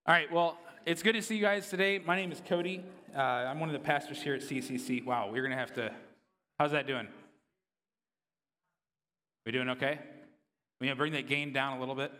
All right, well, it's good to see you guys today. My name is Cody. I'm one of the pastors here at CCC. Wow, we're going to have to, how's that doing? We doing okay? We going to bring that gain down a little bit?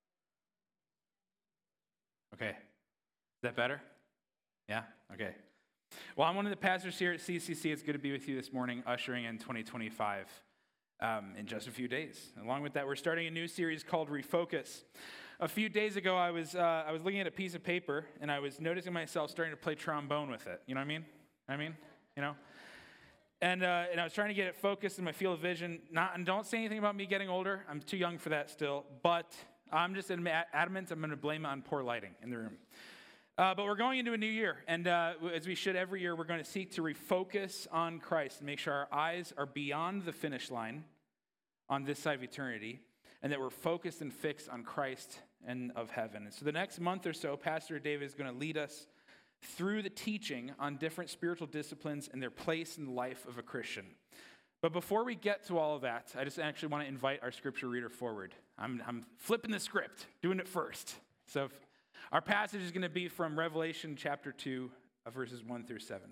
Okay. Is that better? Yeah? Okay. Well, I'm one of the pastors here at CCC. It's good to be with you this morning, ushering in 2025 in just a few days. Along with that, we're starting a new series called Refocus. A few days ago, I was looking at a piece of paper, and I was noticing myself starting to play trombone with it. You know what I mean? You know? And I was trying to get it focused in my field of vision. And don't say anything about me getting older. I'm too young for that still. But I'm just adamant I'm going to blame it on poor lighting in the room. But we're going into a new year. And as we should every year, we're going to seek to refocus on Christ and make sure our eyes are beyond the finish line on this side of eternity, and that we're focused and fixed on Christ and of heaven. And so the next month or so, Pastor David is going to lead us through the teaching on different spiritual disciplines and their place in the life of a Christian. But before we get to all of that, I just actually want to invite our scripture reader forward. I'm flipping the script, doing it first. So our passage is going to be from Revelation chapter 2, verses 1 through 7.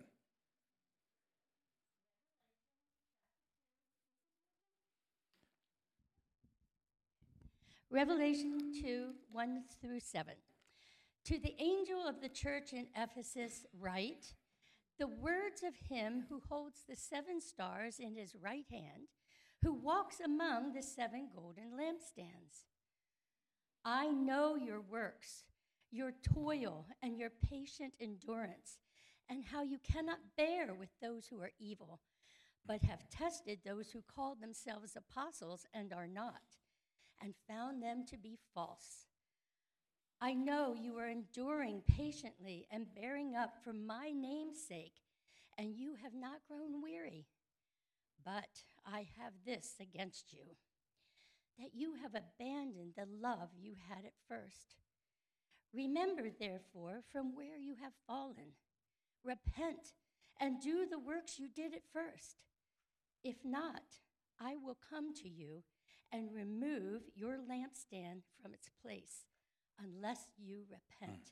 Revelation 2, 1 through 7. To the angel of the church in Ephesus write, the words of him who holds the 7 stars in his right hand, who walks among the 7 golden lampstands. I know your works, your toil, and your patient endurance, and how you cannot bear with those who are evil, but have tested those who call themselves apostles and are not, and found them to be false. I know you are enduring patiently and bearing up for my name's sake, and you have not grown weary. But I have this against you, that you have abandoned the love you had at first. Remember, therefore, from where you have fallen. Repent and do the works you did at first. If not, I will come to you and remove your lampstand from its place, unless you repent.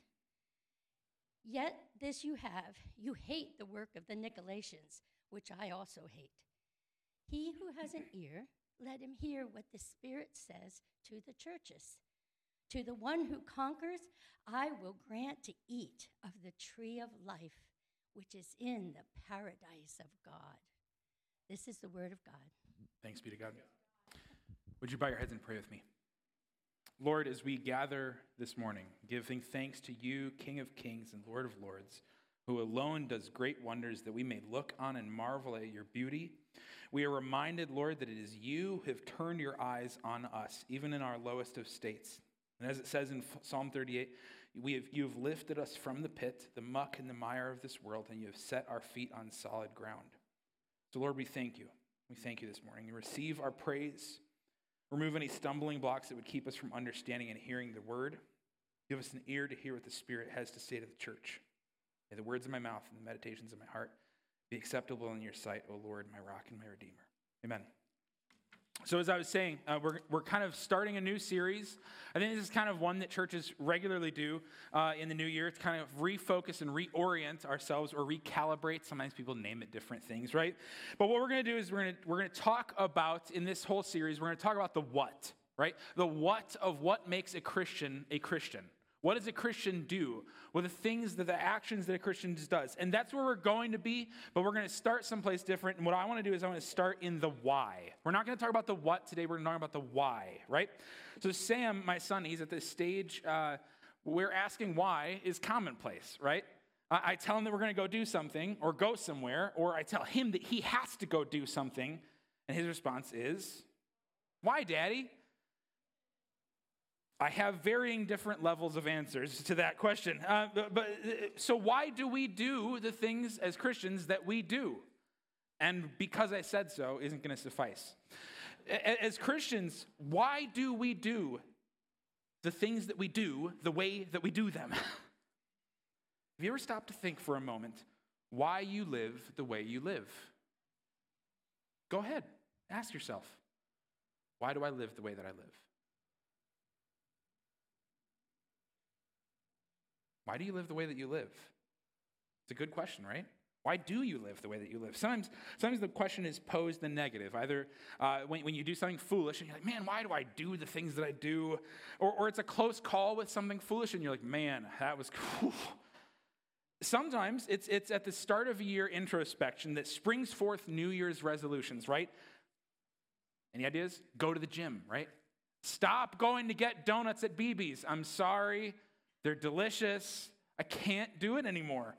Yet this you have, you hate the work of the Nicolaitans, which I also hate. He who has an ear, let him hear what the Spirit says to the churches. To the one who conquers, I will grant to eat of the tree of life, which is in the paradise of God. This is the word of God. Thanks be to God. Would you bow your heads and pray with me? Lord, as we gather this morning, giving thanks to you, King of Kings and Lord of Lords, who alone does great wonders that we may look on and marvel at your beauty, we are reminded, Lord, that it is you who have turned your eyes on us, even in our lowest of states. And as it says in Psalm 38, you have lifted us from the pit, the muck and the mire of this world, and you have set our feet on solid ground. So, Lord, we thank you. We thank you this morning. You receive our praise. Remove any stumbling blocks that would keep us from understanding and hearing the word. Give us an ear to hear what the Spirit has to say to the church. May the words of my mouth and the meditations of my heart be acceptable in your sight, O Lord, my rock and my redeemer. Amen. So as I was saying, we're kind of starting a new series. I think this is kind of one that churches regularly do in the new year. It's kind of refocus and reorient ourselves or recalibrate. Sometimes people name it different things, right? But what we're going to do is we're going to talk about, in this whole series, we're going to talk about the what, right? The what of what makes a Christian a Christian. What does a Christian do? Well, the actions that a Christian does. And that's where we're going to be, but we're going to start someplace different. And what I want to do is I want to start in the why. We're not going to talk about the what today. We're going to talk about the why, right? So Sam, my son, he's at this stage where asking why is commonplace, right? I tell him that we're going to go do something or go somewhere, or I tell him that he has to go do something. And his response is, why, Daddy? I have varying different levels of answers to that question. So why do we do the things as Christians that we do? And because I said so isn't going to suffice. As Christians, why do we do the things that we do the way that we do them? Have you ever stopped to think for a moment why you live the way you live? Go ahead, ask yourself, why do I live the way that I live? Why do you live the way that you live? It's a good question, right? Why do you live the way that you live? Sometimes the question is posed in negative. Either when you do something foolish and you're like, man, why do I do the things that I do? Or it's a close call with something foolish and you're like, man, that was cool. Sometimes it's at the start of a year introspection that springs forth New Year's resolutions, right? Any ideas? Go to the gym, right? Stop going to get donuts at BB's. I'm sorry. They're delicious. I can't do it anymore.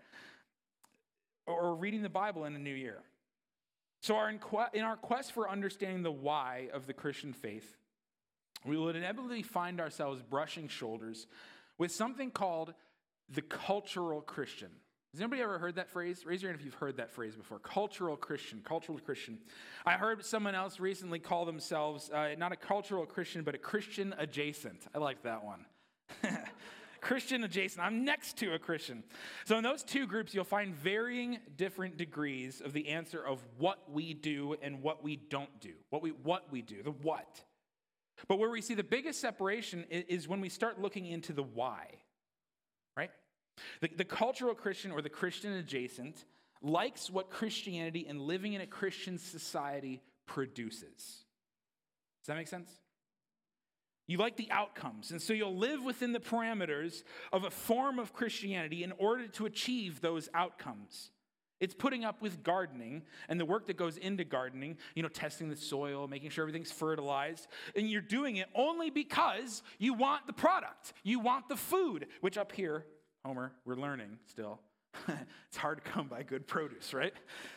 Or reading the Bible in a new year. So in our quest for understanding the why of the Christian faith, we will inevitably find ourselves brushing shoulders with something called the cultural Christian. Has anybody ever heard that phrase? Raise your hand if you've heard that phrase before. Cultural Christian, cultural Christian. I heard someone else recently call themselves not a cultural Christian, but a Christian adjacent. I like that one. Christian adjacent. I'm next to a Christian. So in those two groups, you'll find varying different degrees of the answer of what we do and what we don't do. What we do, the what. But where we see the biggest separation is when we start looking into the why, right? The cultural Christian or the Christian adjacent likes what Christianity and living in a Christian society produces. Does that make sense? You like the outcomes, and so you'll live within the parameters of a form of Christianity in order to achieve those outcomes. It's putting up with gardening and the work that goes into gardening, testing the soil, making sure everything's fertilized, and you're doing it only because you want the product. You want the food, which up here, Homer, we're learning still. It's hard to come by good produce, right?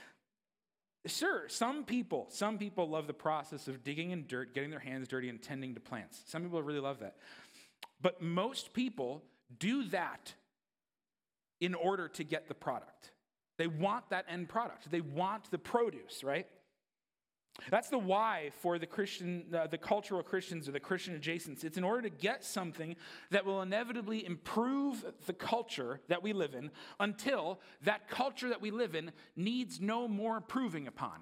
Sure, some people love the process of digging in dirt, getting their hands dirty, and tending to plants. Some people really love that. But most people do that in order to get the product. They want that end product. They want the produce, right? That's the why for the cultural Christians or the Christian adjacents. It's in order to get something that will inevitably improve the culture that we live in until that culture that we live in needs no more improving upon.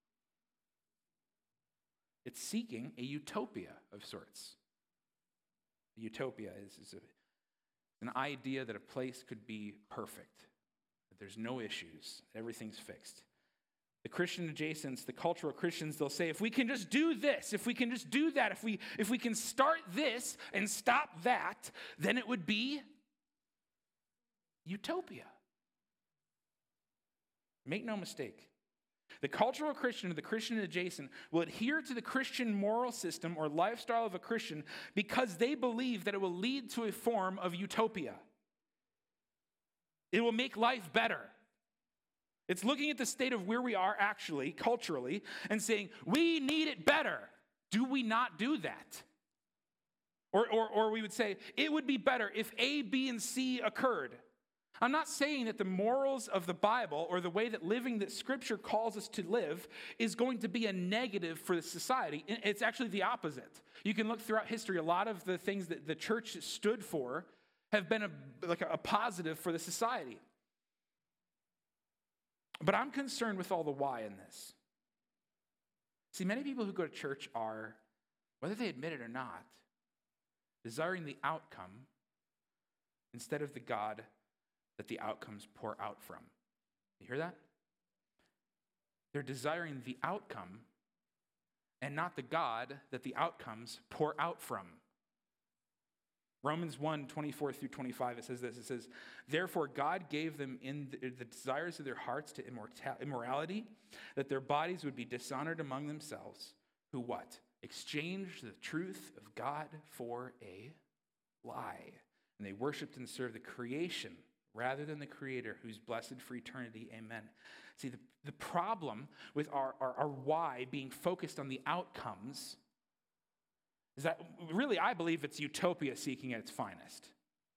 It's seeking a utopia of sorts. A utopia is an idea that a place could be perfect, that there's no issues, that everything's fixed. The Christian adjacents, the cultural Christians, they'll say, if we can just do this, if we can just do that, if we can start this and stop that, then it would be utopia. Make no mistake. The cultural Christian or the Christian adjacent will adhere to the Christian moral system or lifestyle of a Christian because they believe that it will lead to a form of utopia. It will make life better. It's looking at the state of where we are actually, culturally, and saying, we need it better. Do we not do that? Or we would say, it would be better if A, B, and C occurred. I'm not saying that the morals of the Bible or the way that living that Scripture calls us to live is going to be a negative for the society. It's actually the opposite. You can look throughout history, a lot of the things that the church stood for have been a positive for the society. But I'm concerned with all the why in this. See, many people who go to church are, whether they admit it or not, desiring the outcome instead of the God that the outcomes pour out from. You hear that? They're desiring the outcome and not the God that the outcomes pour out from. Romans 1, 24 through 25, it says this. It says, therefore God gave them in the desires of their hearts to immorality, that their bodies would be dishonored among themselves, who what? Exchanged the truth of God for a lie. And they worshiped and served the creation rather than the Creator, who's blessed for eternity. Amen. See, the problem with our why being focused on the outcomes is that really, I believe it's utopia seeking at its finest.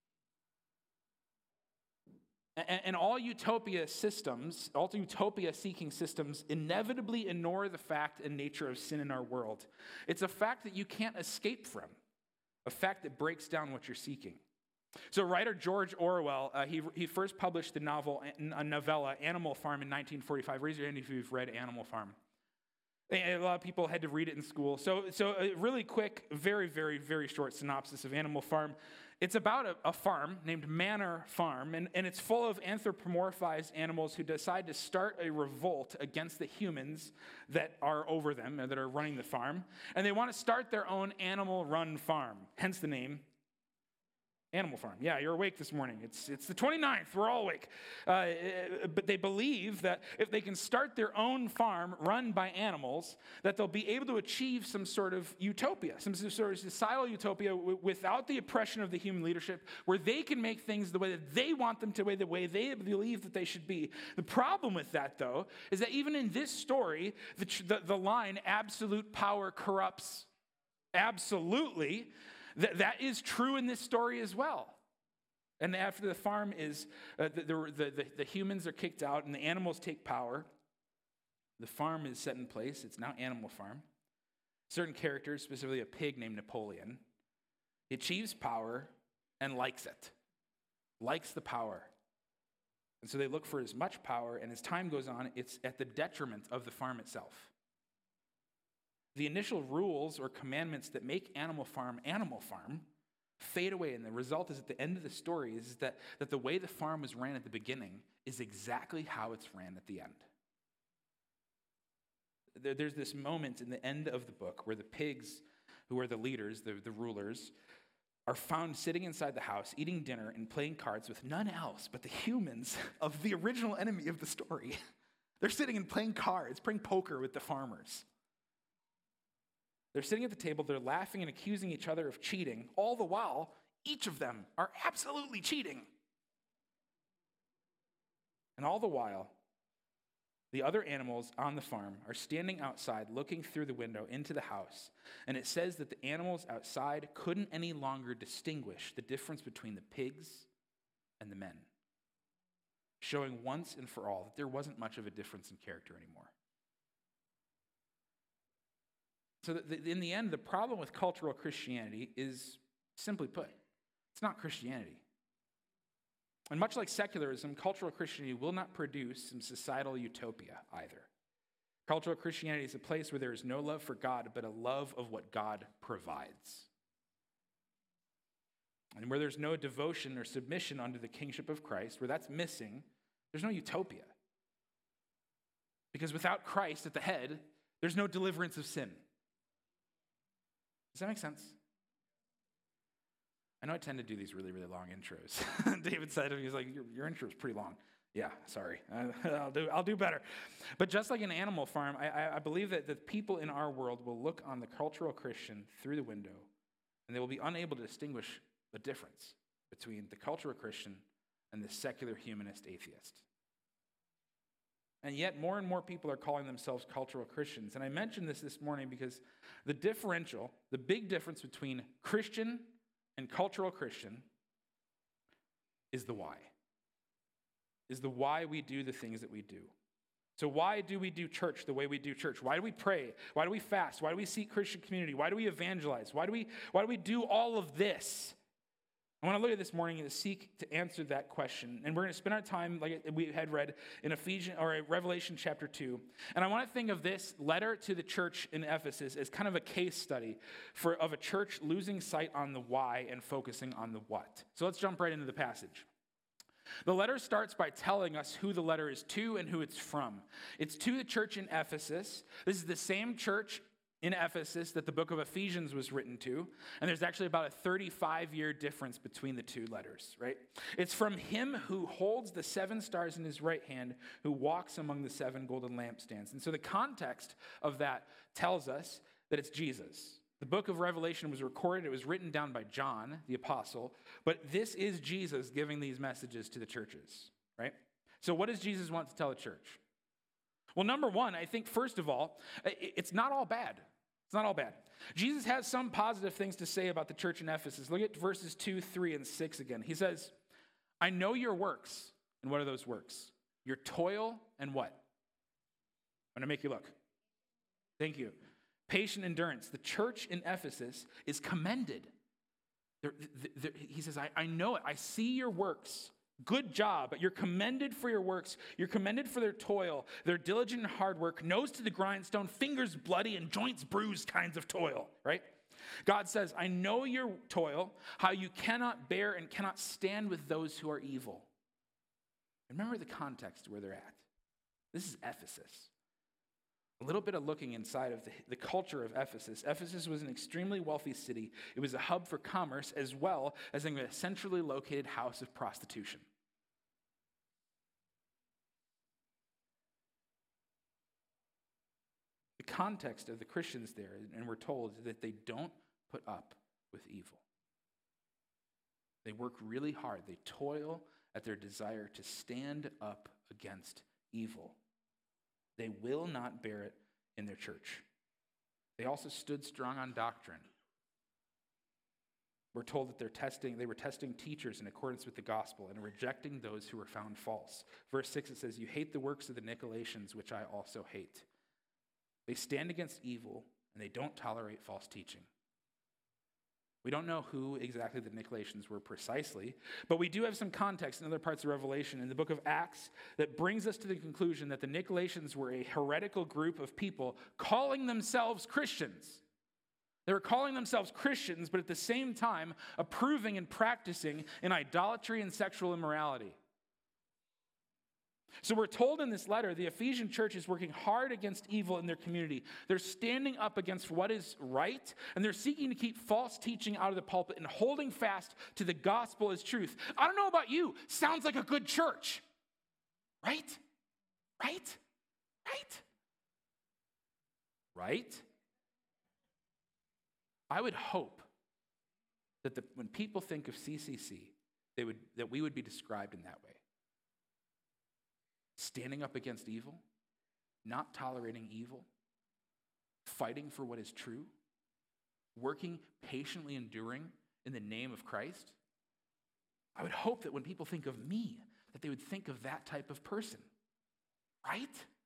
And all utopia seeking systems inevitably ignore the fact and nature of sin in our world. It's a fact that you can't escape from, a fact that breaks down what you're seeking. So writer George Orwell, he first published the novella Animal Farm in 1945. Raise your hand if you've read Animal Farm. A lot of people had to read it in school. So a really quick, very, very, very short synopsis of Animal Farm. It's about a farm named Manor Farm, and it's full of anthropomorphized animals who decide to start a revolt against the humans that are over them, or that are running the farm. And they want to start their own animal-run farm, hence the name Animal Farm. Yeah, you're awake this morning. It's the 29th. We're all awake. But they believe that if they can start their own farm run by animals, that they'll be able to achieve some sort of utopia, some sort of societal utopia without the oppression of the human leadership, where they can make things the way that they want them to be, the way they believe that they should be. The problem with that, though, is that even in this story, the line, absolute power corrupts absolutely, that is true in this story as well. And after the farm is, the humans are kicked out and the animals take power, the farm is set in place. It's now Animal Farm. Certain characters, specifically a pig named Napoleon, he achieves power and likes it, likes the power. And so they look for as much power, and as time goes on, it's at the detriment of the farm itself. The initial rules or commandments that make Animal Farm fade away, and the result is at the end of the story is that the way the farm was ran at the beginning is exactly how it's ran at the end. There's this moment in the end of the book where the pigs, who are the leaders, the rulers, are found sitting inside the house, eating dinner and playing cards with none else but the humans of the original enemy of the story. They're sitting and playing cards, playing poker with the farmers. They're sitting at the table, they're laughing and accusing each other of cheating. All the while, each of them are absolutely cheating. And all the while, the other animals on the farm are standing outside looking through the window into the house. And it says that the animals outside couldn't any longer distinguish the difference between the pigs and the men, showing once and for all that there wasn't much of a difference in character anymore. So in the end, the problem with cultural Christianity is, simply put, it's not Christianity. And much like secularism, cultural Christianity will not produce some societal utopia either. Cultural Christianity is a place where there is no love for God, but a love of what God provides. And where there's no devotion or submission under the kingship of Christ, where that's missing, there's no utopia. Because without Christ at the head, there's no deliverance of sin. Does that make sense? I know I tend to do these really, really long intros. David said to me, he was like, your intro is pretty long. Yeah, sorry. I'll do better. But just like an Animal Farm, I believe that the people in our world will look on the cultural Christian through the window, and they will be unable to distinguish the difference between the cultural Christian and the secular humanist atheist. And yet more and more people are calling themselves cultural Christians. And I mentioned this morning because the big difference between Christian and cultural Christian is the why. Is the why we do the things that we do. So why do we do church the way we do church? Why do we pray? Why do we fast? Why do we seek Christian community? Why do we evangelize? Why do we do all of this? I want to look at this morning and seek to answer that question. And we're going to spend our time, like we had read, in Revelation chapter 2. And I want to think of this letter to the church in Ephesus as kind of a case study of a church losing sight on the why and focusing on the what. So let's jump right into the passage. The letter starts by telling us who the letter is to and who it's from. It's to the church in Ephesus. This is the same church in Ephesus that the book of Ephesians was written to, and there's actually about a 35-year difference between the two letters, right? It's from him who holds the 7 stars in his right hand, who walks among the 7 golden lampstands. And so the context of that tells us that it's Jesus. The book of Revelation was recorded, it was written down by John, the apostle, but this is Jesus giving these messages to the churches, right? So what does Jesus want to tell the church? Well, number one, I think, first of all, it's not all bad. It's not all bad. Jesus has some positive things to say about the church in Ephesus. Look at verses 2, 3, and 6 again. He says, I know your works. And what are those works? Your toil and what? I'm going to make you look. Thank you. Patient endurance. The church in Ephesus is commended. He says, I know it. I see your works. Good job. You're commended for your works. You're commended for their toil, their diligent hard work, nose to the grindstone, fingers bloody, and joints bruised kinds of toil, right? God says, I know your toil, how you cannot bear and cannot stand with those who are evil. Remember the context where they're at. This is Ephesus. A little bit of looking inside of the culture of Ephesus. Ephesus was an extremely wealthy city. It was a hub for commerce as well as a centrally located house of prostitution. The context of the Christians there, and we're told that they don't put up with evil. They work really hard. They toil at their desire to stand up against evil. They will not bear it in their church. They also stood strong on doctrine. We're told that they were testing teachers in accordance with the gospel and rejecting those who were found false. Verse 6, it says, you hate the works of the Nicolaitans, which I also hate. They stand against evil, and they don't tolerate false teaching. We don't know who exactly the Nicolaitans were precisely, but we do have some context in other parts of Revelation in the book of Acts that brings us to the conclusion that the Nicolaitans were a heretical group of people calling themselves Christians. They were calling themselves Christians, but at the same time approving and practicing in idolatry and sexual immorality. So we're told in this letter, the Ephesian church is working hard against evil in their community. They're standing up against what is right, and they're seeking to keep false teaching out of the pulpit and holding fast to the gospel as truth. I don't know about you. Sounds like a good church. Right? Right? Right? Right? I would hope that when people think of CCC, that we would be described in that way. Standing up against evil, not tolerating evil, fighting for what is true, working patiently enduring in the name of Christ. I would hope that when people think of me, that they would think of that type of person, right?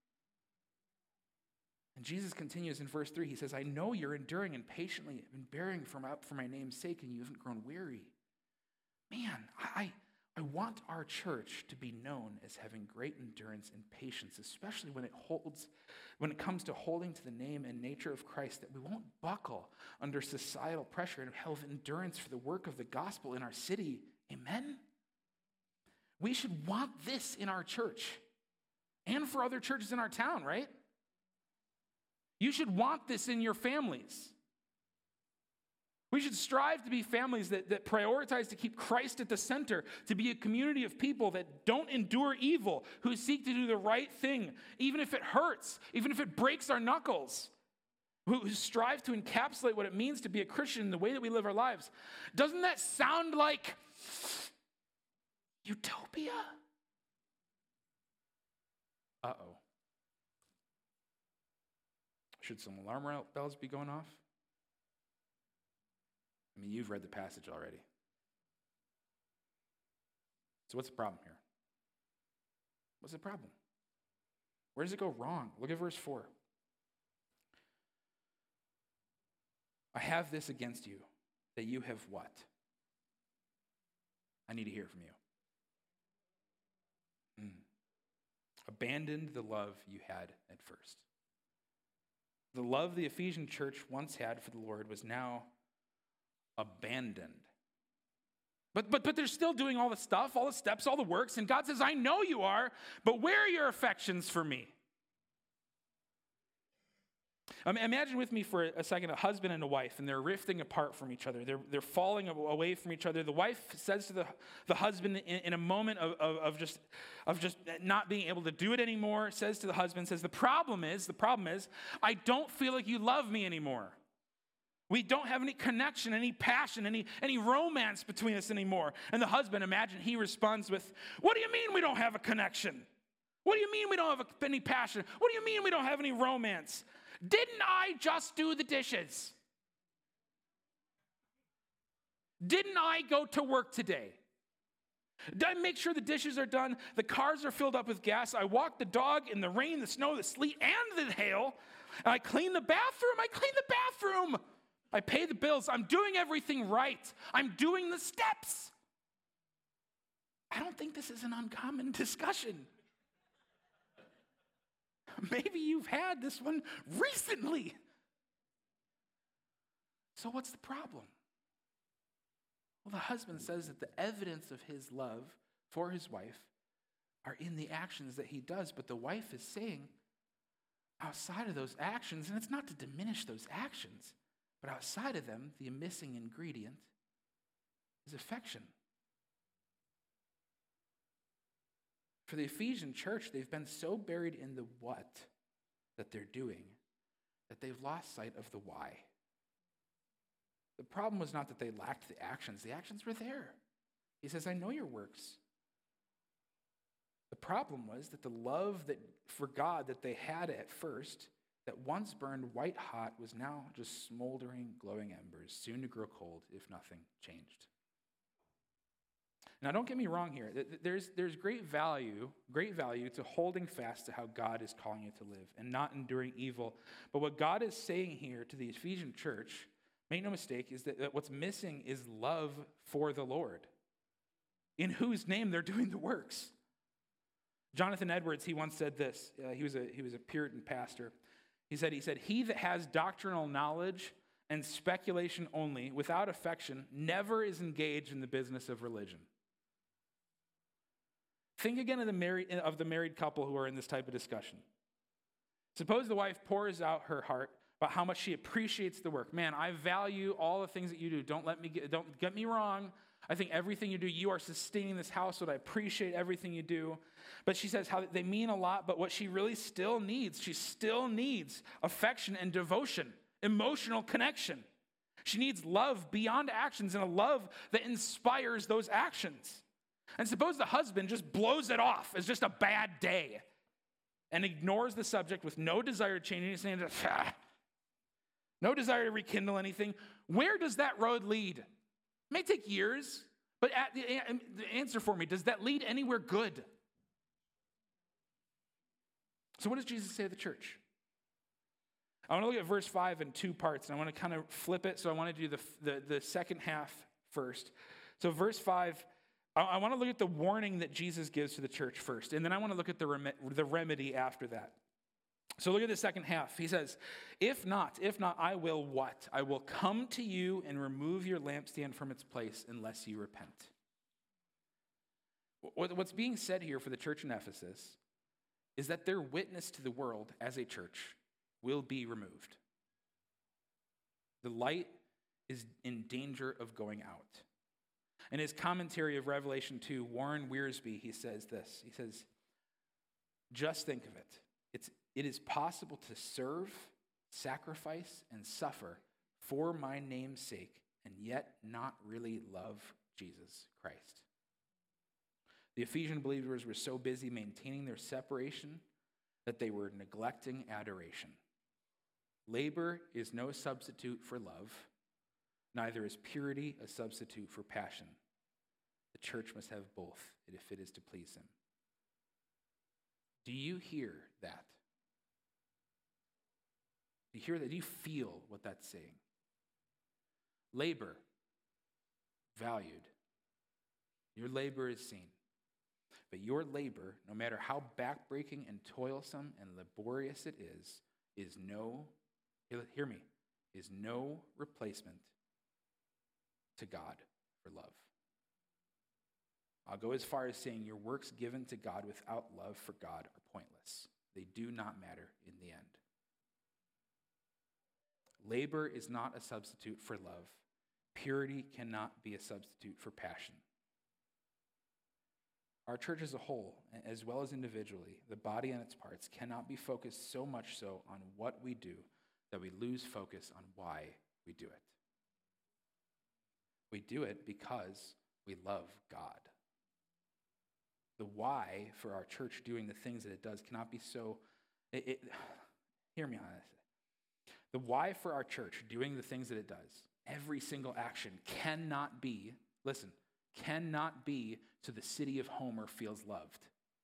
And Jesus continues in verse 3. He says, I know you're enduring and patiently and bearing for my name's sake, and you haven't grown weary. Man, I want our church to be known as having great endurance and patience, especially when it comes to holding to the name and nature of Christ, that we won't buckle under societal pressure and have endurance for the work of the gospel in our city. Amen? We should want this in our church and for other churches in our town, right? You should want this in your families. We should strive to be families that prioritize to keep Christ at the center, to be a community of people that don't endure evil, who seek to do the right thing, even if it hurts, even if it breaks our knuckles, who strive to encapsulate what it means to be a Christian in the way that we live our lives. Doesn't that sound like utopia? Uh-oh. Should some alarm bells be going off? I mean, you've read the passage already. So what's the problem here? What's the problem? Where does it go wrong? Look at verse 4. I have this against you, that you have what? I need to hear from you. Abandoned the love you had at first. The love the Ephesian church once had for the Lord was now abandoned. But they're still doing all the stuff, all the steps, all the works, and God says, I know you are, but where are your affections for me? Imagine with me for a second a husband and a wife, and they're rifting apart from each other. They're falling away from each other. The wife says to the husband in a moment of just not being able to do it anymore, says to the husband, the problem is, I don't feel like you love me anymore. We don't have any connection, any passion, any romance between us anymore. And the husband, imagine he responds with, what do you mean we don't have a connection? What do you mean we don't have any passion? What do you mean we don't have any romance? Didn't I just do the dishes? Didn't I go to work today? Did I make sure the dishes are done? The cars are filled up with gas. I walked the dog in the rain, the snow, the sleet, and the hail. And I cleaned the bathroom. I pay the bills. I'm doing everything right. I'm doing the steps. I don't think this is an uncommon discussion. Maybe you've had this one recently. So what's the problem? Well, the husband says that the evidence of his love for his wife are in the actions that he does, but the wife is saying, outside of those actions, and it's not to diminish those actions, but outside of them, the missing ingredient is affection. For the Ephesian church, they've been so buried in the what that they're doing that they've lost sight of the why. The problem was not that they lacked the actions. The actions were there. He says, I know your works. The problem was that the love that for God that they had at first, that once burned white hot, was now just smoldering, glowing embers, soon to grow cold if nothing changed. Now, don't get me wrong here. There's great value to holding fast to how God is calling you to live and not enduring evil. But what God is saying here to the Ephesian church, make no mistake, is that what's missing is love for the Lord, in whose name they're doing the works. Jonathan Edwards, he once said this. He was a Puritan pastor. He said, he that has doctrinal knowledge and speculation only, without affection, never is engaged in the business of religion. Think again of the married couple who are in this type of discussion. Suppose the wife pours out her heart about how much she appreciates the work. Man, I value all the things that you do. Don't get me wrong. I think everything you do, you are sustaining this household. I appreciate everything you do. But she says how they mean a lot, but what she really still needs, she still needs affection and devotion, emotional connection. She needs love beyond actions and a love that inspires those actions. And suppose the husband just blows it off as just a bad day and ignores the subject with no desire to change anything, no desire to rekindle anything. Where does that road lead? It may take years, but the answer for me, does that lead anywhere good? So what does Jesus say to the church? I want to look at verse 5 in two parts, and I want to kind of flip it, so I want to do the second half first. So verse 5, I want to look at the warning that Jesus gives to the church first, and then I want to look at the remedy after that. So look at the second half. He says, if not, I will what? I will come to you and remove your lampstand from its place unless you repent. What's being said here for the church in Ephesus is that their witness to the world as a church will be removed. The light is in danger of going out. In his commentary of Revelation 2, Warren Wiersbe, he says this. He says, just think of it. It is possible to serve, sacrifice, and suffer for my name's sake, and yet not really love Jesus Christ. The Ephesian believers were so busy maintaining their separation that they were neglecting adoration. Labor is no substitute for love, neither is purity a substitute for passion. The church must have both if it is to please him. Do you hear that? Do you hear that? Do you feel what that's saying? Labor, valued. Your labor is seen. But your labor, no matter how backbreaking and toilsome and laborious it is no, hear me, is no replacement to God for love. I'll go as far as saying your works given to God without love for God are pointless. They do not matter in the end. Labor is not a substitute for love. Purity cannot be a substitute for passion. Our church as a whole, as well as individually, the body and its parts, cannot be focused so much so on what we do that we lose focus on why we do it. We do it because we love God. The why for our church doing the things that it does cannot be so... hear me on this. The why for our church doing the things that it does, every single action cannot be, listen, cannot be so the city of Homer feels loved.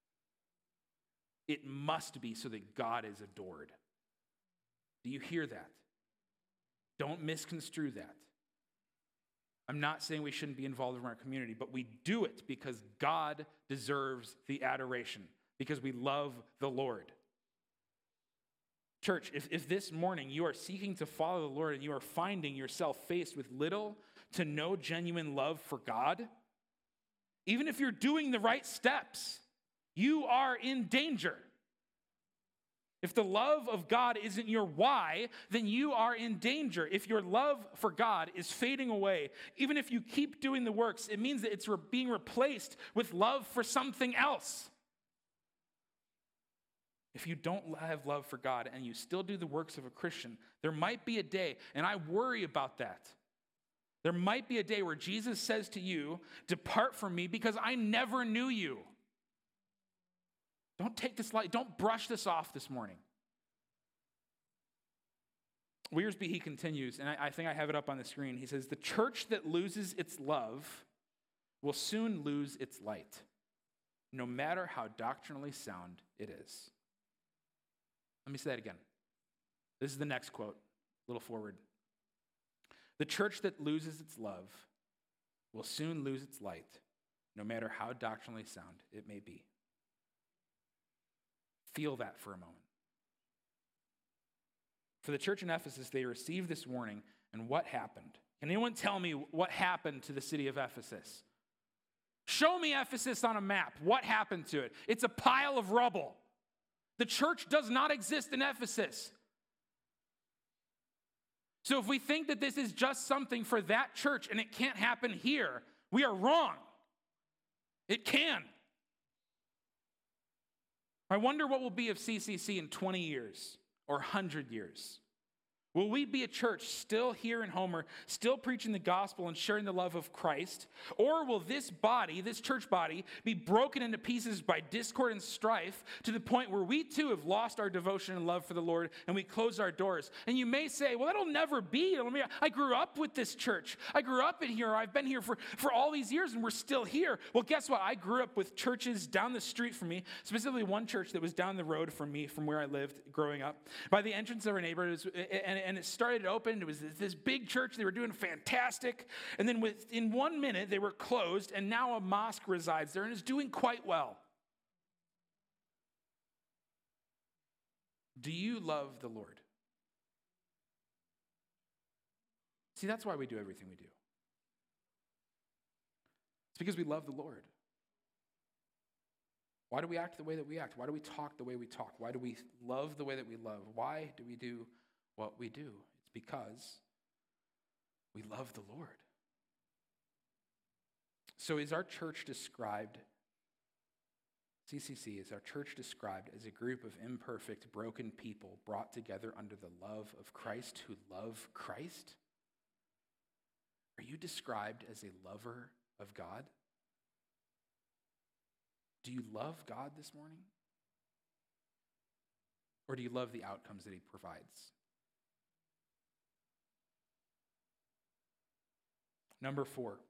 It must be so that God is adored. Do you hear that? Don't misconstrue that. I'm not saying we shouldn't be involved in our community, but we do it because God deserves the adoration, because we love the Lord. Church, if this morning you are seeking to follow the Lord and you are finding yourself faced with little to no genuine love for God, even if you're doing the right steps, you are in danger. If the love of God isn't your why, then you are in danger. If your love for God is fading away, even if you keep doing the works, it means that it's being replaced with love for something else. If you don't have love for God and you still do the works of a Christian, there might be a day, and I worry about that. There might be a day where Jesus says to you, "Depart from me because I never knew you." Don't take this light. Don't brush this off this morning. Wiersbe, he continues, and I think I have it up on the screen. He says, "The church that loses its love will soon lose its light, no matter how doctrinally sound it is." Let me say that again. This is the next quote, a little forward. "The church that loses its love will soon lose its light, no matter how doctrinally sound it may be." Feel that for a moment. For the church in Ephesus, they received this warning, and what happened? Can anyone tell me what happened to the city of Ephesus? Show me Ephesus on a map. What happened to it? It's a pile of rubble. The church does not exist in Ephesus. So if we think that this is just something for that church and it can't happen here, we are wrong. It can. I wonder what will be of CCC in 20 years or 100 years. Will we be a church still here in Homer, still preaching the gospel and sharing the love of Christ? Or will this body, this church body, be broken into pieces by discord and strife to the point where we too have lost our devotion and love for the Lord and we close our doors? And you may say, well, that'll never be. I grew up with this church. I grew up in here. I've been here for all these years and we're still here. Well, guess what? I grew up with churches down the street from me, specifically one church that was down the road from me, from where I lived growing up. By the entrance of our neighborhood, and it started open. It was this big church. They were doing fantastic. And then within 1 minute, they were closed, and now a mosque resides there and is doing quite well. Do you love the Lord? See, that's why we do everything we do. It's because we love the Lord. Why do we act the way that we act? Why do we talk the way we talk? Why do we love the way that we love? Why do we do what we do? It's because we love the Lord. So is our church described, CCC, is our church described as a group of imperfect, broken people brought together under the love of Christ who love Christ? Are you described as a lover of God? Do you love God this morning? Or do you love the outcomes that he provides? Number 4,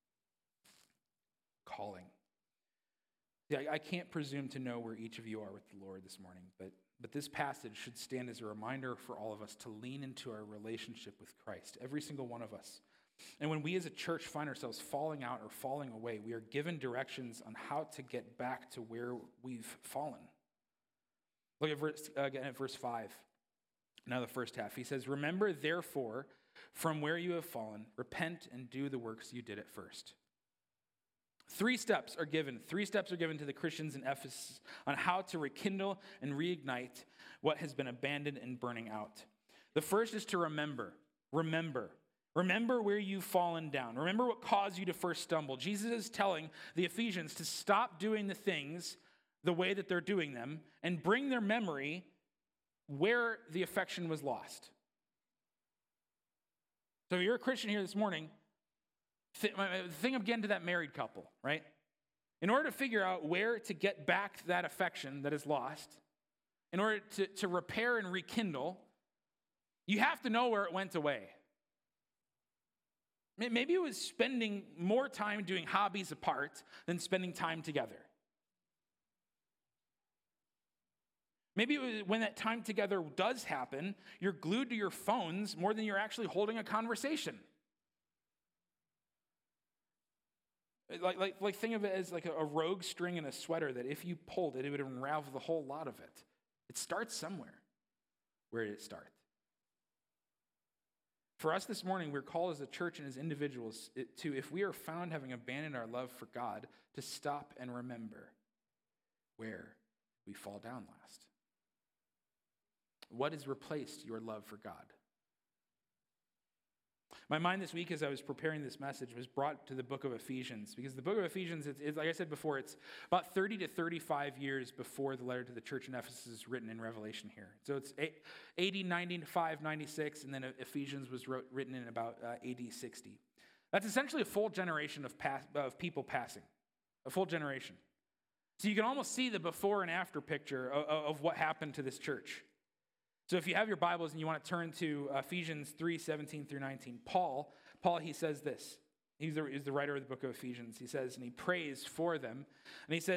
calling. Yeah, I can't presume to know where each of you are with the Lord this morning, but this passage should stand as a reminder for all of us to lean into our relationship with Christ, every single one of us. And when we as a church find ourselves falling out or falling away, we are given directions on how to get back to where we've fallen. Look at verse 5. Now the first half. He says, "Remember, therefore, from where you have fallen, repent and do the works you did at first." 3 steps are given. 3 steps are given to the Christians in Ephesus on how to rekindle and reignite what has been abandoned and burning out. The first is to remember. Remember where you've fallen down. Remember what caused you to first stumble. Jesus is telling the Ephesians to stop doing the things the way that they're doing them and bring their memory where the affection was lost. So if you're a Christian here this morning, think again to that married couple, right? In order to figure out where to get back that affection that is lost, in order to repair and rekindle, you have to know where it went away. Maybe it was spending more time doing hobbies apart than spending time together. Maybe it was when that time together does happen, you're glued to your phones more than you're actually holding a conversation. Like think of it as like a rogue string in a sweater that if you pulled it, it would unravel the whole lot of it. It starts somewhere. Where did it start? For us this morning, we're called as a church and as individuals to, if we are found having abandoned our love for God, to stop and remember where we fall down last. What has replaced your love for God? My mind this week, as I was preparing this message, was brought to the book of Ephesians, because the book of Ephesians, it's like I said before, it's about 30 to 35 years before the letter to the church in Ephesus is written in Revelation here. So it's AD 95, 96, and then Ephesians was written in about AD 60. That's essentially a full generation of people passing, a full generation. So you can almost see the before and after picture of what happened to this church. So if you have your Bibles and you want to turn to Ephesians 3, 17 through 19, Paul, he says this. He's the writer of the book of Ephesians. He says, and he prays for them. And he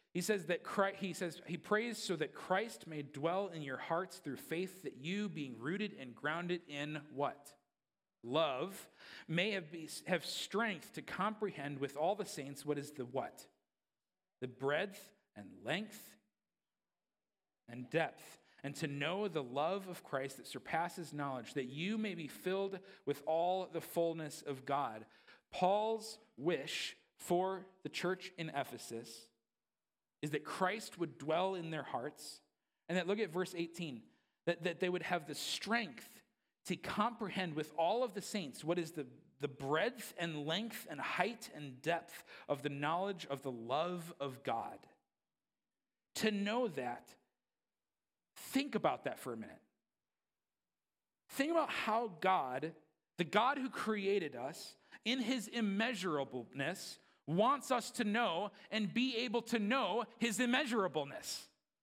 prays so that Christ may dwell in your hearts through faith, that you, being rooted and grounded in what? Love, may have strength to comprehend with all the saints what is the what? The breadth and length and depth, and to know the love of Christ that surpasses knowledge, that you may be filled with all the fullness of God. Paul's wish for the church in Ephesus is that Christ would dwell in their hearts, and that, look at verse 18, that they would have the strength to comprehend with all of the saints what is the breadth and length and height and depth of the knowledge of the love of God. To know that, think about that for a minute. Think about how God, the God who created us, in his immeasurableness, wants us to know and be able to know his immeasurableness.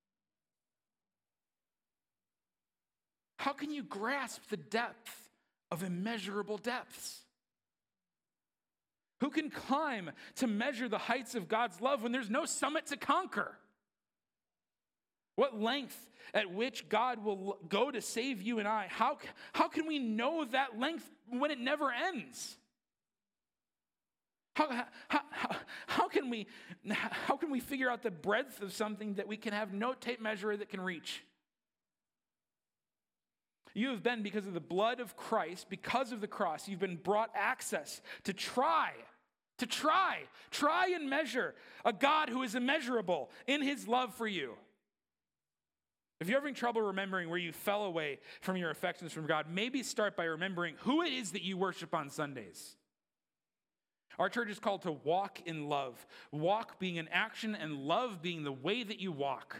How can you grasp the depth of immeasurable depths? Who can climb to measure the heights of God's love when there's no summit to conquer? What length at which God will go to save you and I? How can we know that length when it never ends? How can we figure out the breadth of something that we can have no tape measure that can reach? You have been, because of the blood of Christ, because of the cross, you've been brought access to try and measure a God who is immeasurable in his love for you. If you're having trouble remembering where you fell away from your affections from God, maybe start by remembering who it is that you worship on Sundays. Our church is called to walk in love. Walk being an action and love being the way that you walk.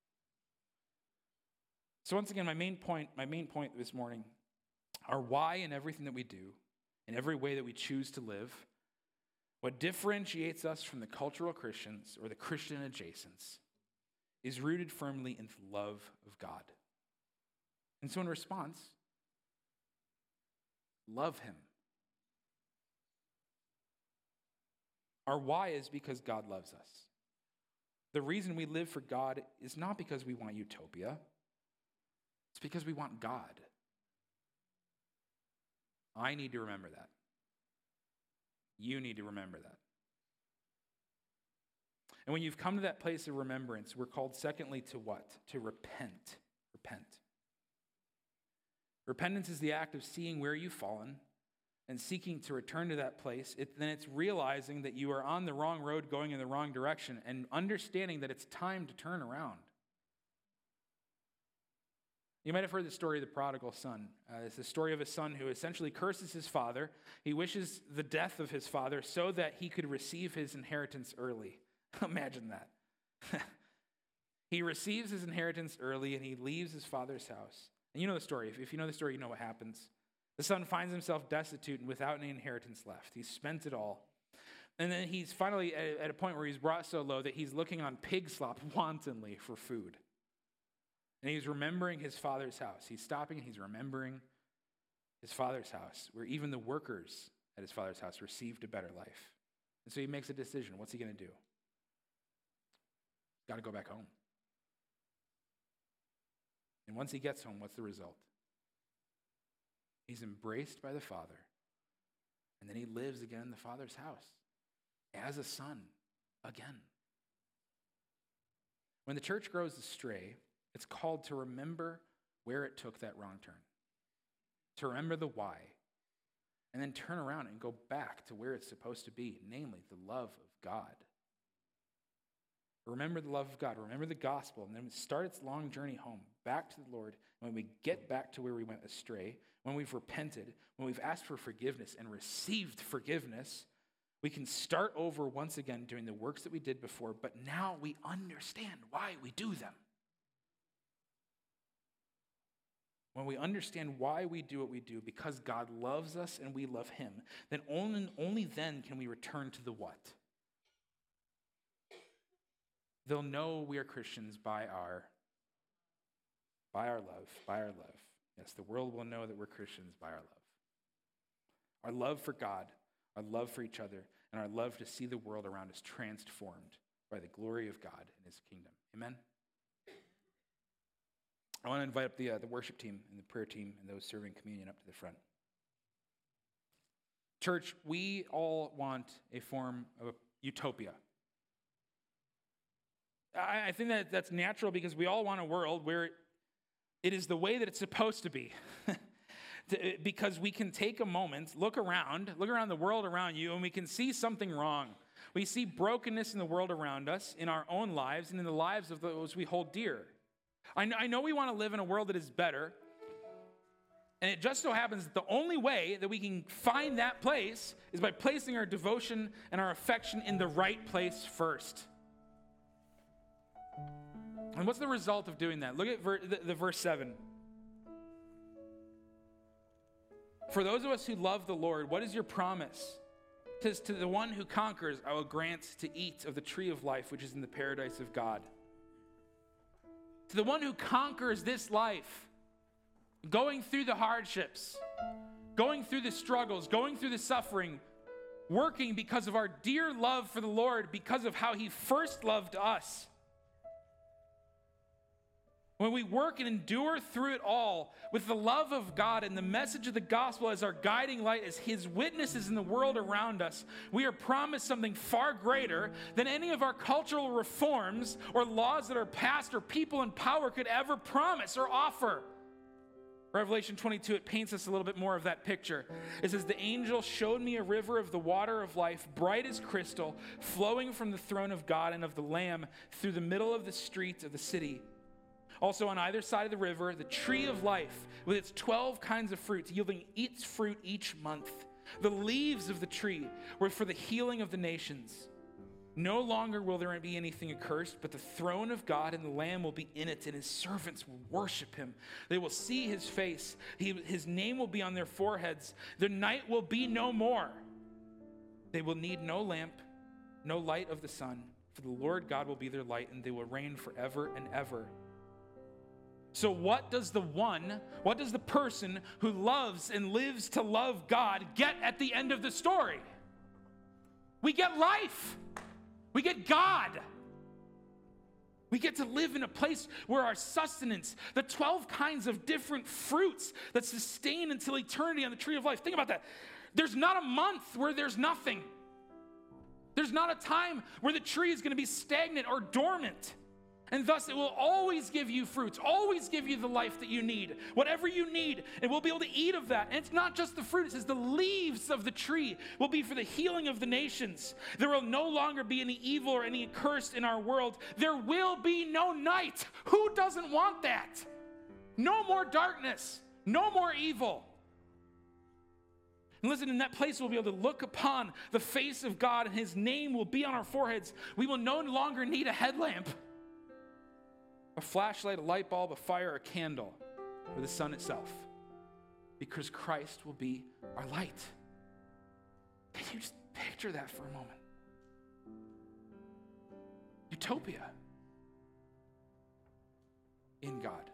So once again, my main point this morning, our why in everything that we do, in every way that we choose to live, what differentiates us from the cultural Christians or the Christian adjacents is rooted firmly in the love of God. And so in response, love him. Our why is because God loves us. The reason we live for God is not because we want utopia. It's because we want God. I need to remember that. You need to remember that. And when you've come to that place of remembrance, we're called secondly to what? To repent. Repent. Repentance is the act of seeing where you've fallen and seeking to return to that place. Then it's realizing that you are on the wrong road going in the wrong direction and understanding that it's time to turn around. You might have heard the story of the prodigal son. It's the story of a son who essentially curses his father. He wishes the death of his father so that he could receive his inheritance early. Imagine that. He receives his inheritance early and he leaves his father's house. And you know the story. If you know the story, you know what happens. The son finds himself destitute and without any inheritance left. He's spent it all. And then he's finally at a point where he's brought so low that he's looking on pig slop wantonly for food. And he's remembering his father's house. He's stopping and he's remembering his father's house, where even the workers at his father's house received a better life. And so he makes a decision. What's he going to do? He's got to go back home. And once he gets home, what's the result? He's embraced by the Father. And then he lives again in the Father's house as a son again. When the church grows astray, it's called to remember where it took that wrong turn, to remember the why, and then turn around and go back to where it's supposed to be, namely the love of God. Remember the love of God, remember the gospel, and then start its long journey home, back to the Lord. When we get back to where we went astray, when we've repented, when we've asked for forgiveness and received forgiveness, we can start over once again doing the works that we did before, but now we understand why we do them. When we understand why we do what we do, because God loves us and we love him, then only then can we return to the what? They'll know we are Christians by our love. Yes, the world will know that we're Christians by our love. Our love for God, our love for each other, and our love to see the world around us transformed by the glory of God and his kingdom. Amen? I want to invite up the worship team and the prayer team and those serving communion up to the front. Church, we all want a form of utopia. I think that's natural because we all want a world where it is the way that it's supposed to be. Because we can take a moment, look around the world around you, and we can see something wrong. We see brokenness in the world around us, in our own lives, and in the lives of those we hold dear. I know we want to live in a world that is better, and it just so happens that the only way that we can find that place is by placing our devotion and our affection in the right place first. And what's the result of doing that? Look at the verse 7. For those of us who love the Lord, what is your promise? It says, to the one who conquers, I will grant to eat of the tree of life, which is in the paradise of God. To the one who conquers this life, going through the hardships, going through the struggles, going through the suffering, working because of our dear love for the Lord, because of how he first loved us. When we work and endure through it all with the love of God and the message of the gospel as our guiding light, as his witnesses in the world around us, we are promised something far greater than any of our cultural reforms or laws that are passed or people in power could ever promise or offer. Revelation 22, it paints us a little bit more of that picture. It says, the angel showed me a river of the water of life, bright as crystal, flowing from the throne of God and of the Lamb through the middle of the streets of the city. Also on either side of the river, the tree of life with its 12 kinds of fruits, yielding its fruit each month. The leaves of the tree were for the healing of the nations. No longer will there be anything accursed, but the throne of God and the Lamb will be in it, and his servants will worship him. They will see his face. His name will be on their foreheads. The night will be no more. They will need no lamp, no light of the sun, for the Lord God will be their light, and they will reign forever and ever. So what does the person who loves and lives to love God get at the end of the story? We get life. We get God. We get to live in a place where our sustenance, the 12 kinds of different fruits that sustain until eternity on the tree of life. Think about that. There's not a month where there's nothing. There's not a time where the tree is going to be stagnant or dormant. And thus it will always give you fruits, always give you the life that you need. Whatever you need, and we'll be able to eat of that. And it's not just the fruit. It says the leaves of the tree will be for the healing of the nations. There will no longer be any evil or any curse in our world. There will be no night. Who doesn't want that? No more darkness. No more evil. And listen, in that place we'll be able to look upon the face of God, and his name will be on our foreheads. We will no longer need a headlamp, a flashlight, a light bulb, a fire, a candle, or the sun itself, because Christ will be our light. Can you just picture that for a moment? Utopia in God.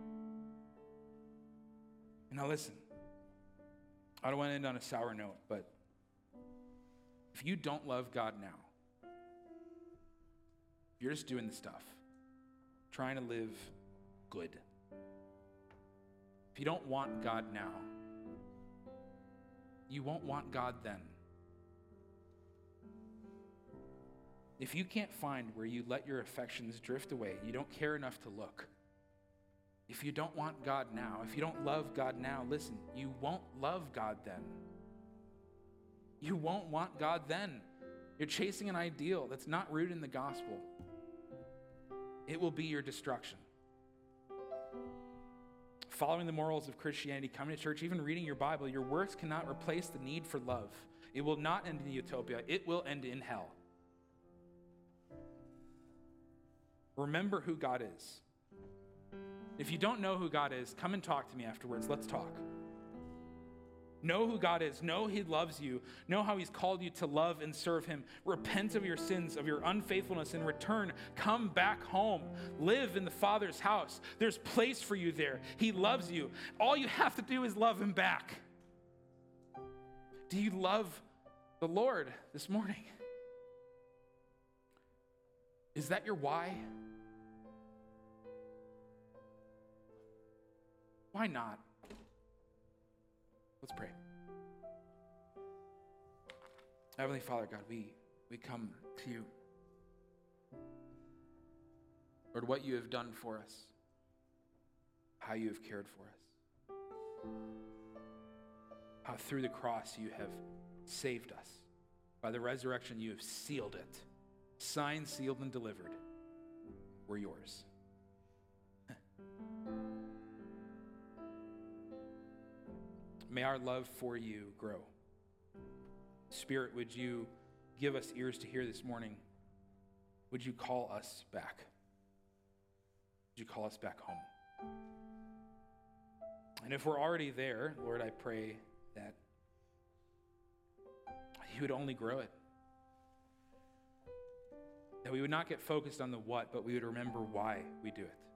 And now listen, I don't want to end on a sour note, but if you don't love God now, if you're just doing the stuff, trying to live good. If you don't want God now, you won't want God then. If you can't find where you let your affections drift away, you don't care enough to look, If you don't want God now, if you don't love God now, listen, you won't love God then. You won't want God then. You're chasing an ideal that's not rooted in the gospel. It will be your destruction. Following the morals of Christianity, coming to church, even reading your Bible, your works cannot replace the need for love. It will not end in utopia. It will end in hell. Remember who God is. If you don't know who God is, come and talk to me afterwards. Let's talk. Know who God is. Know He loves you. Know how He's called you to love and serve Him. Repent of your sins, of your unfaithfulness, and return. Come back home. Live in the Father's house. There's place for you there. He loves you. All you have to do is love Him back. Do you love the Lord this morning? Is that your why? Why not? Let's pray. Heavenly Father, God, we come to you. Lord, what you have done for us, how you have cared for us, how through the cross you have saved us. By the resurrection, you have sealed it. Signed, sealed, and delivered. We're yours. May our love for you grow. Spirit, would you give us ears to hear this morning? Would you call us back? Would you call us back home? And if we're already there, Lord, I pray that you would only grow it. That we would not get focused on the what, but we would remember why we do it.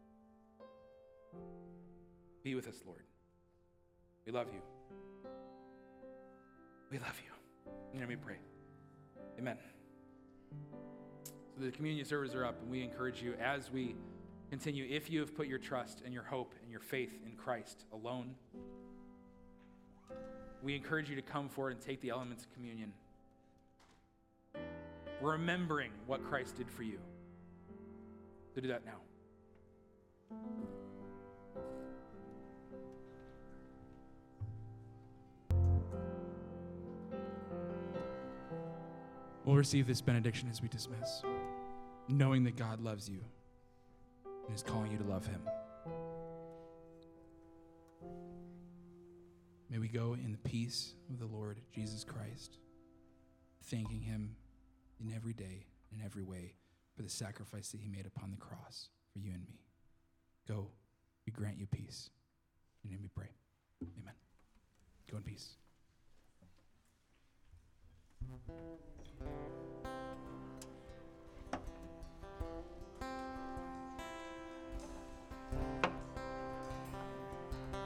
Be with us, Lord. We love you. We love you. And let me pray. Amen. So the communion servers are up, and we encourage you as we continue, if you have put your trust and your hope and your faith in Christ alone, we encourage you to come forward and take the elements of communion, remembering what Christ did for you. So do that now. We'll receive this benediction as we dismiss, knowing that God loves you and is calling you to love Him. May we go in the peace of the Lord Jesus Christ, thanking Him in every day, in every way, for the sacrifice that He made upon the cross for you and me. Go, we grant you peace. In Him we pray. Amen. Go in peace.